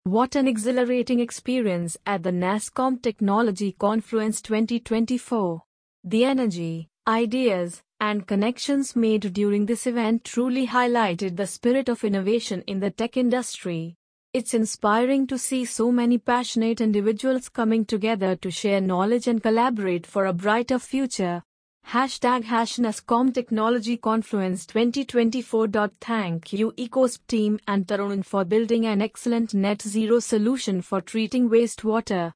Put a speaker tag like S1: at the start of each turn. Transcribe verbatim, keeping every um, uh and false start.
S1: What an exhilarating experience at the NASSCOM Technology Confluence twenty twenty-four. The energy, ideas, and connections made during this event truly highlighted the spirit of innovation in the tech industry. It's inspiring to see so many passionate individuals coming together to share knowledge and collaborate for a brighter future. Hashtag hash NASSCOM Technology Confluence twenty twenty-four. Thank you Ecosp team and Tarun for building an excellent net zero solution for treating wastewater.